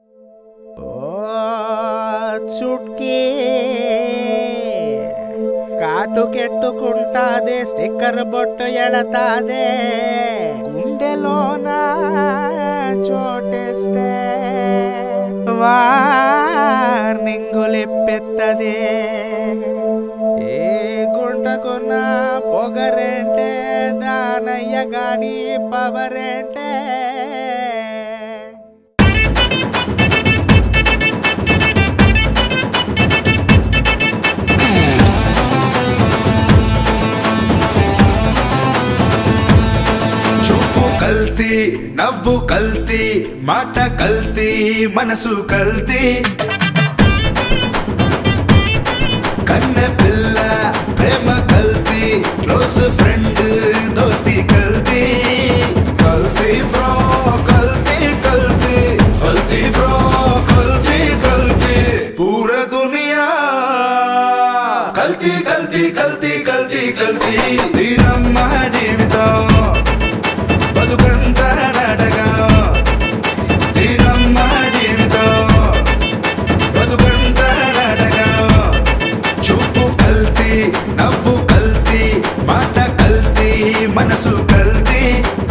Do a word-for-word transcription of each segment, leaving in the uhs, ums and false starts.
ओ चुटकी కాటు కెట్టుకుంటాదే స్టిక్కర్ బొట్టు ఎడతాదే గుండెలోన చోటేస్తే వార్నింగులిప్పెత్తదే ఏ గుంటకున్న పొగరేంటే దానయ్య గాడి పవరేంటే కల్తీ నవ్వు కల్తీ మాట కల్తీ మనసు కల్తీ కన్నె పిల్ల ప్రేమ కల్తీ క్లోజ్ ఫ్రెండ్ దోస్తి కల్తీ కల్తీ బ్రో కల్తీ కల్తీ కల్తీ బ్రో కల్తీ కల్తీ పూరా దునియా కల్తీ కల్తీ కల్తీ కల్తీ కల్తీ తీరమ్మ జీవితం బతుకంత నాటకం తీరమ్మ జీవితం బతుకంత నాటకం చూపు కల్తీ నవ్వు కల్తీ మాట కల్తీ మనసు కల్తీ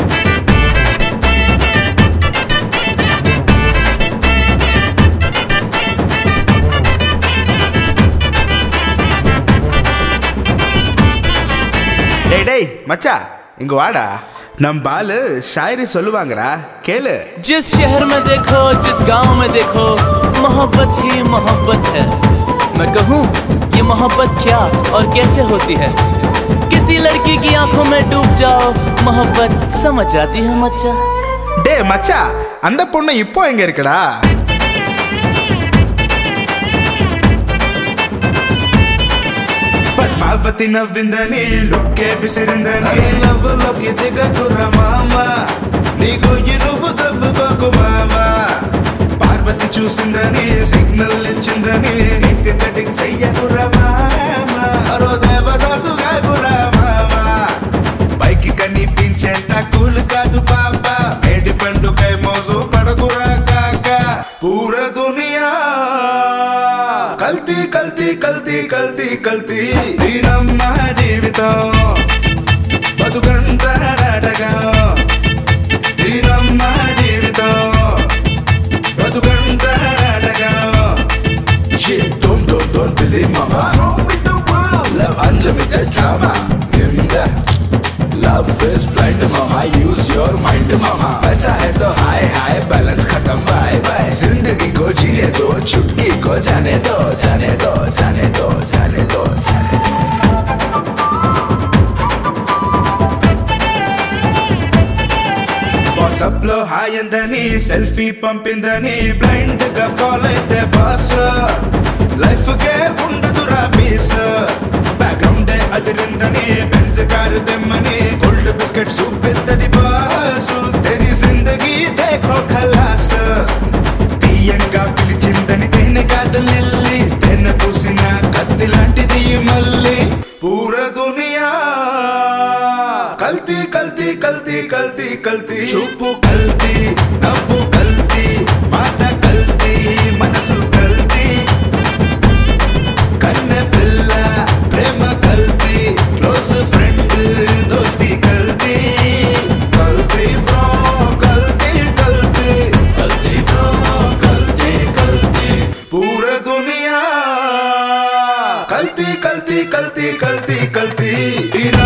டேய் டேய் மச்சா இங்க வாடா नम बाल शायरी சொல்லுவாங்கடா கேளு जिस शहर में देखो जिस गांव में देखो मोहब्बत ही मोहब्बत है मैं कहूँ ये मोहब्बत क्या और कैसे होती है किसी लड़की की आंखों में डूब जाओ मोहब्बत समझ जाती है मच्चा டே மச்சா அந்த பொண்ணு இப்போ எங்க இருக்குடா పద్మావతి నవ్విందని లుక్కే విసిరిందని నవ్వులోకి దిగకుర మామ నీకు ఇరుగు దవ్వుకోకు మామ పార్వతి చూసిందని సిగ్నల్ ఇచ్చిందని ఇంక కటింగ్ చెయ్యకుర మామ మరో దేవదాసుగా కుర మామ పైకి కనిపించేంత కూలు కాదు పాప మేడి పండుగై మోజు పడకురా కాక పూరా దునియా కల్తీ కల్తీ కల్తీ కల్తీ కల్తీ తీరమ్మ జీవితం బతుకంత నాటకం తీరమ్మ జీవితం బతుకంత నాటకం Shit, don't, don't, don't believe mama. What's wrong with the world? Love unlimited drama. In that love is blind mama. Use your mind mama. पैसा है तो हाय हाय बैलेंस खत्म बाय बाय. जिंदगी को जीने दो चुटकी को जाने दो जाने दो जाने दो जाने दो जाने दो. వాట్సాప్ లో హాయ్ అందని సెల్ఫీ పంపిందని బ్లైండ్ గా ఫాలో అయితే బాస్ లైఫ్ కే ఉండదురా పీస్ బ్యాక్గ్రౌండ్ అదిరిందని బెంజ్ కారు తెమ్మని గోల్డ్ బిస్కెట్ సూప్ పెద్దది బాస్ తెరి జిందగీ దేఖో ఖలాస్ తీయంగా పిలిచిందని తేనె కాదు లిల్లీ తేనె పూసిన కత్తి లాంటిది మళ్ళీ పూరా దునియా కల్తీ కల్తీ కల్తీ కల్తీ కల్తీ చూపు కల్తీ నవ్వు కల్తీ మాట కల్తీ మనసు కల్తీ కన్నె పిల్ల ప్రేమ కల్తీ క్లోజ్ ఫ్రెండ్ దోస్తి కల్తీ కల్తీ బ్రో కల్తీ కల్తీ కల్తీ బ్రో కల్తీ కల్తీ పూరా దునియా కల్తీ కల్తీ కల్తీ కల్తీ కల్తీ